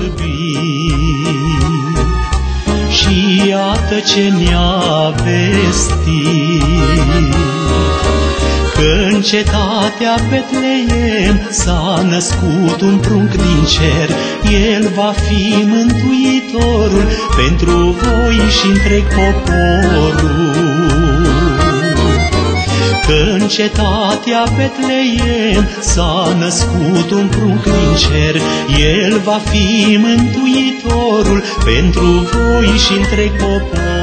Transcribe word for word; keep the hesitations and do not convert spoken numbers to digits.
iubi. Și iată ce ne-a vestit, că în cetatea Betleem s-a născut un prunc din cer. El va fi mântuitorul pentru voi și întreg poporul. Că în cetatea Betleem s-a născut un prunc din cer. El va fi mântuitorul pentru voi și întreg poporul.